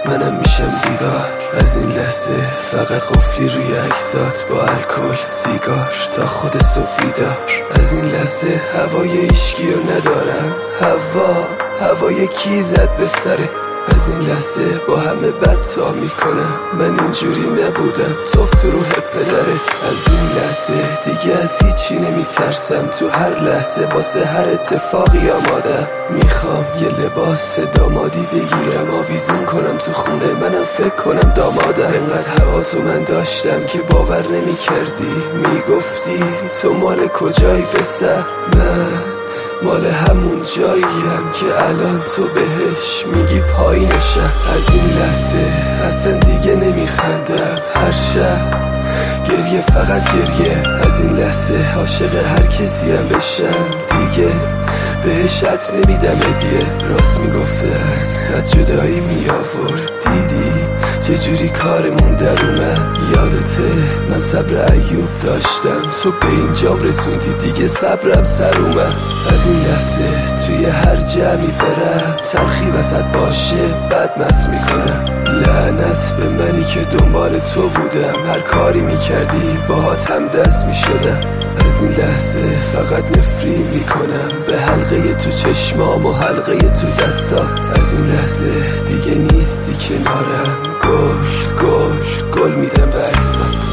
منم میشم دیوار از این لحظه. فقط قفلی روی عکسات با الکل سیگار تا خود صبح بیدار. از این لحظه هوای ایشگیو ندارم. هوای کی زد به سره. از این لحظه با همه بد تا میکنم. من اینجوری نبودم، توف تو روح پدرت. از این لحظه دیگه از هیچی نمیترسم. تو هر لحظه واسه هر اتفاقی آمادم. میخوام یه لباس دامادی بگیرم، آویزون کنم تو خونه، منم فکر کنم دامادم. انقدر هوا تو من داشتم که باور نمیکردی. میگفتی تو مال کجایی پسر؟ من مال همون جاییم که الان تو بهش میگی پایینشم. از این لحظه اصلا دیگه نمیخندم. هر شب گریه، فقط گریه. از این لحظه عاشق هر کسیم بشم. دیگه بهش عطر نمیدم هدیه. راست میگفتن از جدایی میآورد. دیدی چجوری کارمون در اومد؟ یادته من صبر ایوب داشتم، تو به اینجام رسوندی، دیگه صبرم سر اومد. از این لحظه توی هر جمعی برم، تلخی وسط باشه بد مست میکنم. لعنت به منی که دنبال تو بودم، هر کاری میکردی باهات هم دست میشدم. از این لحظه فقط نفرین میکنم به حلقه تو چشمام و حلقه تو دستات. از این لحظه دیگه نیستی کنارم. گل میدم به عکسات.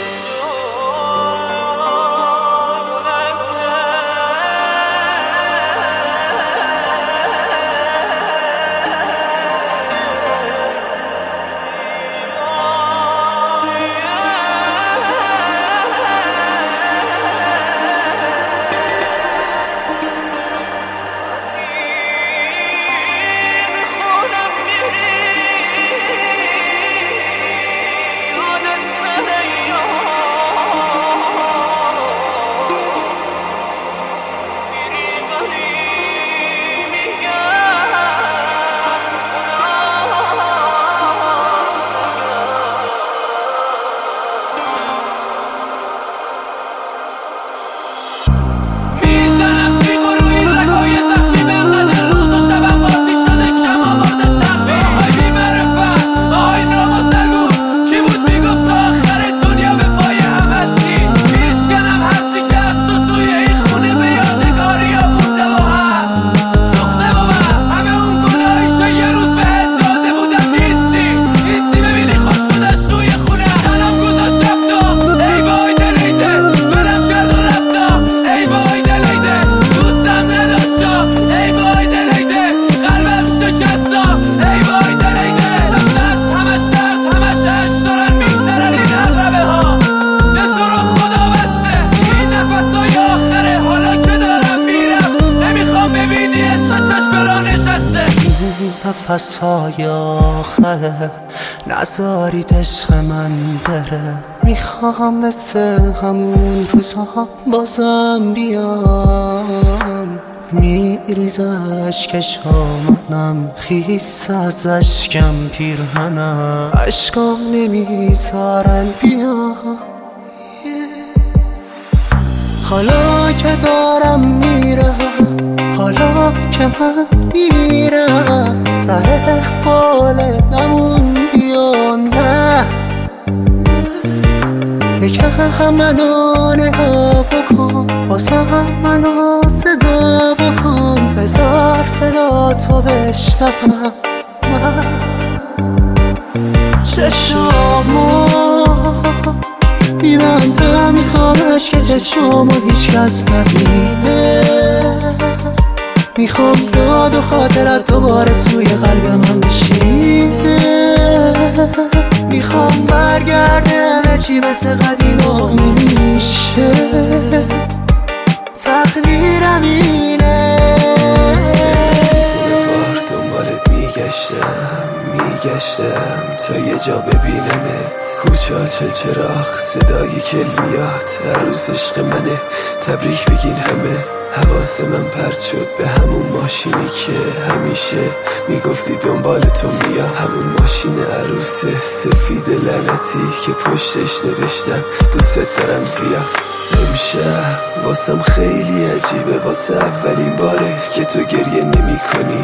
نفس‌های آخره نذارید عشق من بره. میخوام مثل همون روزها بازم بیام. میریزه اشکشامم خیس از اشکم پیرهنم. اشکام نمیذارن بیام. حالا که دارم میرم، حالا که من میرم، سر حال نموندی و نه. یکم منو نگاه بکن، واسه منو صدا بکن. بذار صدا تو بشنوم. من چشمامو میبندم، میخوامش که چشمامو هیچ کس نبینه. میخوام یاد و خاطرت دوباره توی قلب من بشینه. میخوام برگرده همه چی مثل قدیم و میشه. تقدیرم اینه. بولیوار دنبالت میگشتم تا یه جا ببینمت. کوچه ها چراغ صدای کلمیات. عروس عشق منه تبریک بگین همه. حواس من پرت شد به همون ماشینی که همیشه میگفتی دنبال تو میام. همون ماشین عروس سفید لعنتی که پشتش نوشتم دوست دارم زیاد. امشب واسم خیلی عجیبه، واسه اولین باره که تو گریه نمی کنی.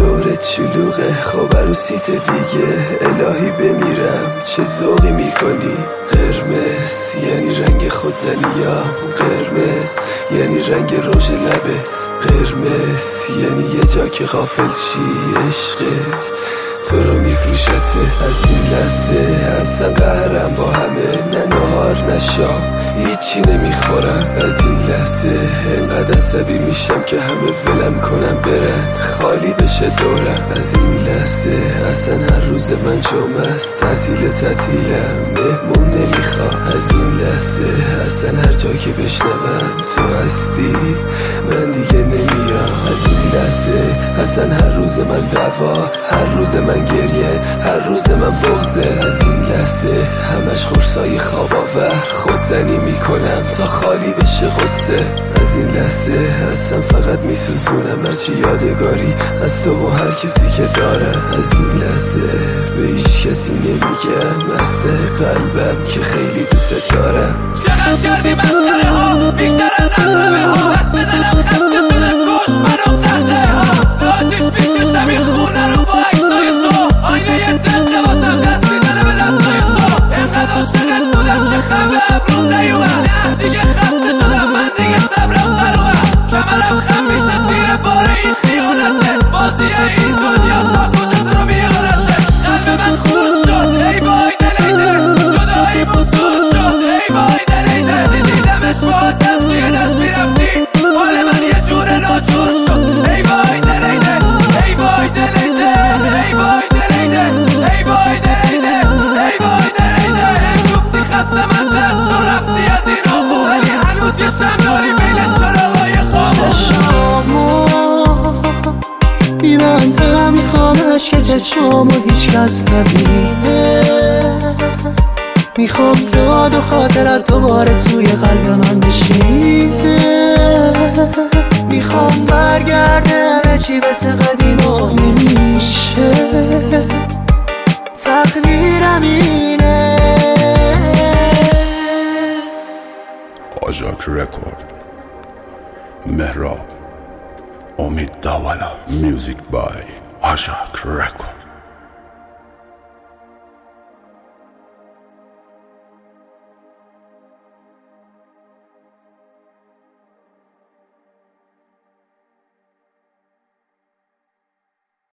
دورت شلوغه، خب عروسیت دیگه. الهی بمیرم چه ذوقی میکنی. قرمز یعنی رنگ خودزنیام، قرمز یعنی رنگ رژ لبت، قرمز یعنی یه جا که غافل شی عشقت تو رو میفروشته. از این لحظه اصلا قهرم با همه، نه نهار نه شام هیچی نمیخورم. از این لحظه انقدر عصبی میشم که همه ولم کنم برن، خالی بشه دورم. از این لحظه اصلا هر روز من جمعه است، تعطیلم مهمون نمیخوام. از این لحظه اصلا هر جا که بشنوم تو هستی من دیگه نمیام. از این لحظه اصلا هر روز من دعوا، هر روز من گریه، هر روز من بغضه. از این لحظه همش خورسای خواب آور، خودزنی میکنم تا خالی بشه غصه. از این لحظه اصلا فقط میسوزونم هرچی یادگاری از تو و هر کسی که داره. از این لحظه به هیچ کسی نمیگم از ته قلبم که خیلی دوست دارم. چقدر کردی مسخره ها، میگذرن نقربه ها، دست دلم خسته شده کش منو قهده ها. به آتیش میکشم این خونه رو با عکسای تو، آینه یه تنده واسم دست میزنه به دستای تو. اینقدر عاشقت بودم که خم به ابروم نیومد، نه دیگه خسته شدم من دیگه صبرم سروه. کمرم خم میشه زیر بار این خیانته، بازی این دنیا تا کجا تو رو میارته. قلب من خورد شد ای وای دلیده، جدایی بزرگ شد ای وای دلیده. دیدمش با دست توی دست میرفتی، حال من یه جور ناجور شد ای وای دلیده، ای وای دلیده، ای وای دلیده، ای وای دلیده، ای وای دلیده. گفتی خسته من زد تو رفتی از این آقو، ولی هنوز یه شم داری بین چراغای خواب. چشمامو میبندم میخوام عشق چشمامو هیچ کس نبینه، میخوام یاد و خاطرت دوباره توی قلب من بشینه. میخوام برگرده همه چی مثل قدیم و نمیشه، تقدیرم اینه. آژاک رکورد، مهراب، امید داولا. میوزیک بای آژاک رکورد.